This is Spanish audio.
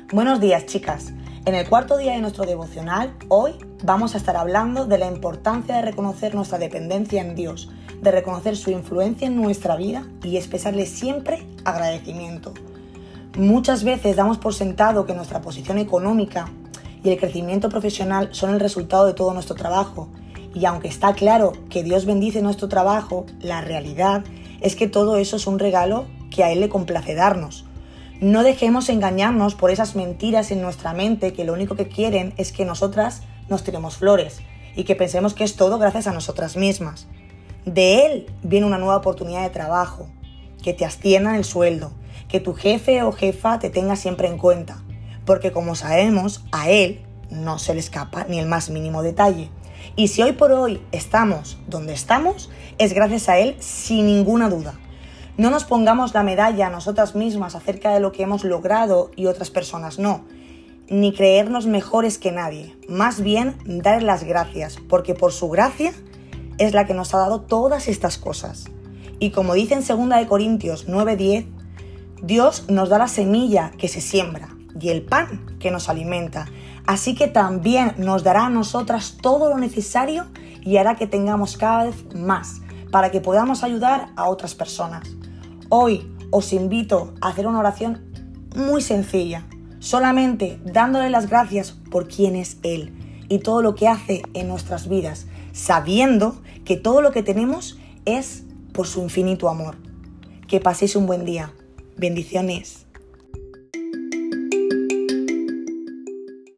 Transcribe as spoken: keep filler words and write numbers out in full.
Buenos días, chicas. En el cuarto día de nuestro devocional, hoy vamos a estar hablando de la importancia de reconocer nuestra dependencia en Dios, de reconocer su influencia en nuestra vida y expresarle siempre agradecimiento. Muchas veces damos por sentado que nuestra posición económica y el crecimiento profesional son el resultado de todo nuestro trabajo. Y aunque está claro que Dios bendice nuestro trabajo, la realidad es que todo eso es un regalo que a Él le complace darnos. No dejemos engañarnos por esas mentiras en nuestra mente que lo único que quieren es que nosotras nos tiremos flores y que pensemos que es todo gracias a nosotras mismas. De Él viene una nueva oportunidad de trabajo, que te asciendan el sueldo, que tu jefe o jefa te tenga siempre en cuenta, porque como sabemos, a Él no se le escapa ni el más mínimo detalle. Y si hoy por hoy estamos donde estamos, es gracias a Él sin ninguna duda. No nos pongamos la medalla a nosotras mismas acerca de lo que hemos logrado y otras personas no, ni creernos mejores que nadie. Más bien, dar las gracias, porque por su gracia es la que nos ha dado todas estas cosas. Y como dice en segunda de Corintios nueve diez, Dios nos da la semilla que se siembra y el pan que nos alimenta. Así que también nos dará a nosotras todo lo necesario y hará que tengamos cada vez más para que podamos ayudar a otras personas. Hoy os invito a hacer una oración muy sencilla, solamente dándole las gracias por quién es Él y todo lo que hace en nuestras vidas, sabiendo que todo lo que tenemos es por su infinito amor. Que paséis un buen día. Bendiciones.